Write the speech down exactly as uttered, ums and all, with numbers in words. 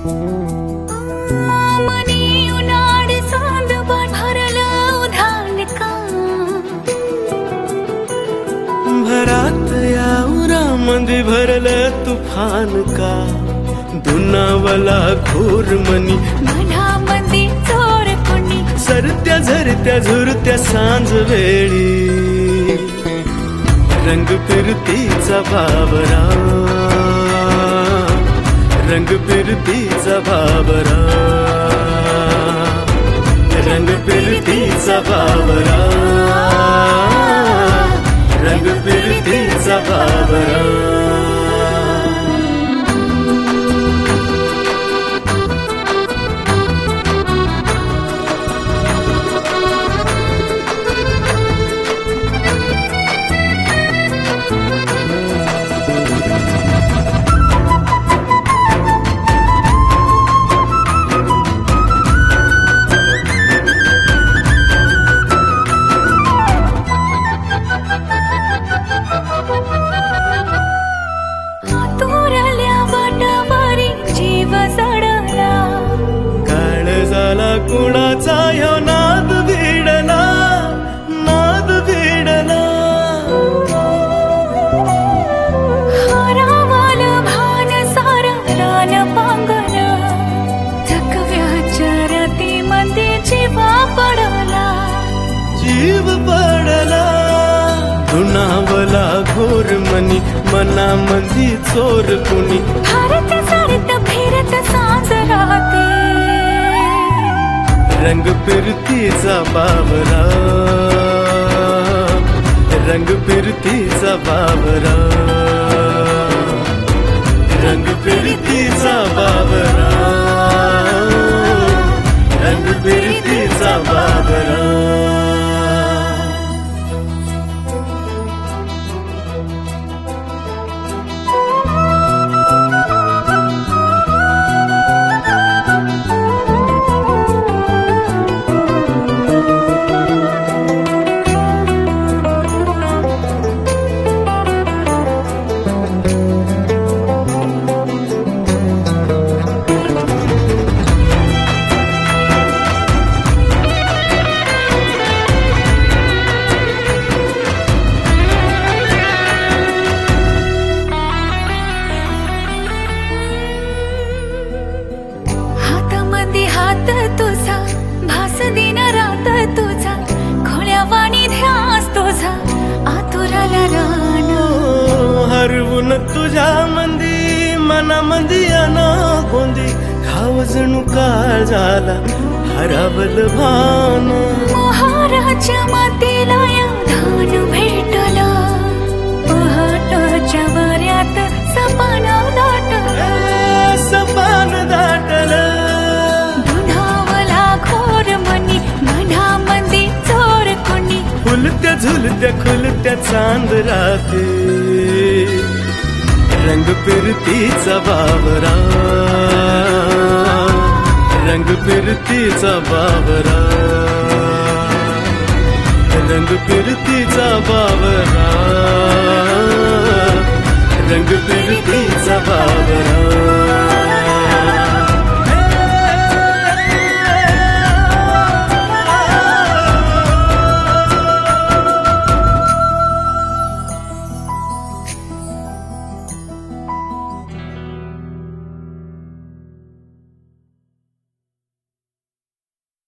मनी उनाड सांद भरलं उधाण का, भरात या उरामध्ये भरलं तुफान का, दुनावला घोर मनी मनामध्ये चोर कोणी, सरत्या झरत्या झुरत्या सांज वेळी, रंग फिरतीचा बाबरा, रंग फिरतीचा बाबरा, रंग फिरतीचा बाबरा, रंग फिरतीचा बाबरा. कुणाचा ह्यो नाद भिडला, नाद भिडला, हरावालं भान सारं रान पांगल, थकव्याच्या रातीमध्ये जीव पडला, जीव पडला, दुनावला घोर मनी मनामंदी चोर कुणी, हरत सरत फिरत सांज राहते, रंग फिरतीचा बाबरा, रंग फिरतीचा बाबरा, रंग फिरतीचा बाबरा, रंग फिरतीचा बाबरा. हात तुझा भास दिन रात तुझा, खोळ्यावाणी ध्यास तुझा आतुराला रान, हरवून तुझ्या मंदी मनामंदी अना गोंदी, खाव जणू काळ झाला हरावल भान, मोहाराच्या मातेला या धान भेटला, पहाटाच्या वाऱ्यात सपान दाटलं, सपान दाटलं, फुलत्या झुलत्या खुलत्या चांद राते, रंग फिरतीचा बाबरा, रंग फिरतीचा बाबरा, रंग फिरतीचा बाबरा, रंग फिर